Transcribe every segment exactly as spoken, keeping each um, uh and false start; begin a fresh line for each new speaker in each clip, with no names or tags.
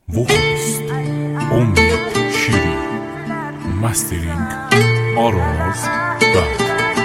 vocalist Omid Şiri, mastering Araz Bəq.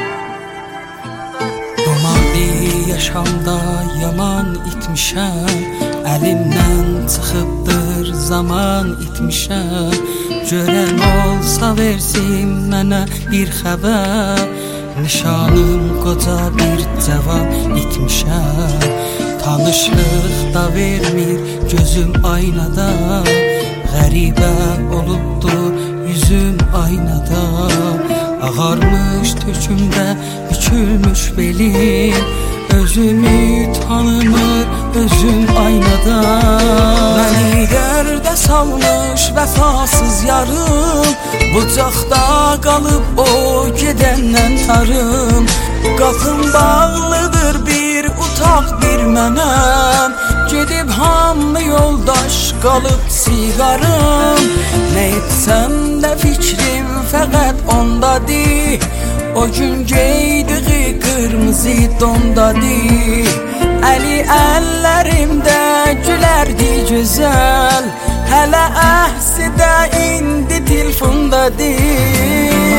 Dumanlı yaşamda yaman itmişəm, əlimdən çıxıbdır zaman itmişəm. Görən olsa versin mənə bir xəbər, nişanım qoca bir cavan itmişəm. Tanışlıq da vermir gözüm aynada, qəribə olubdur yüzüm aynada. Ağarmış tökümdə bükülmüş belim, özümü tanımır özüm aynada. Məni dərdə salmış vəfasız yarım, bucaqda qalıb o gedəndən tarım. Qapım bağlıdır bir utaq bir mənəm, gedib hamı yoldaş qalıb siqarım. Nə etsəm də fikrim fəqət ondadır, o gün geydiği qırmızı dondadır. Əli əllərimdə gülərdi gözəl, hələ əhsi də indi telefondadır.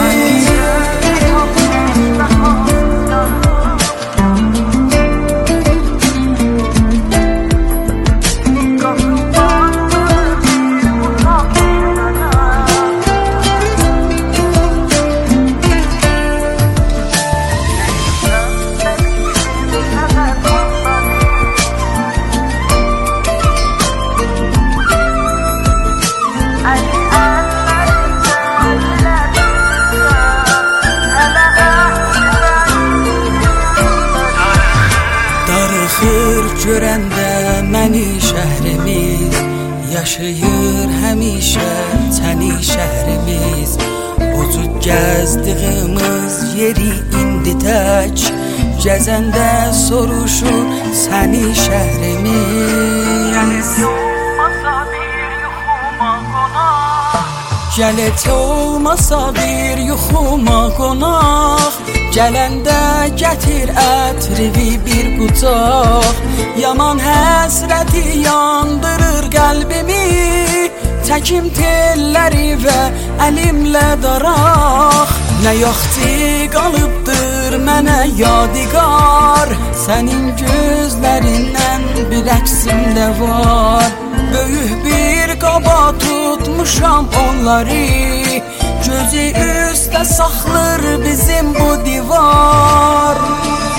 Görəndə məni şəhrimiz, yaşayır həmişə səni şəhrimiz. Ucud gəzdiyimiz yeri indi tək, gəzəndə soruşur səni şəhrimiz. Gəl et olmasa bir yuxuma qonaq, gələndə gətir ətrivi bir qucaq. Yaman həsrəti yandırır qəlbimi, çəkim telləri və əlimlə daraq. Nə yaxtı qalıbdır mənə yadigar, sənin gözlərindən bir əksimdə var. Böyük bir qaba tutmuşam onları, gözü üstə saxlır bizim bu divar.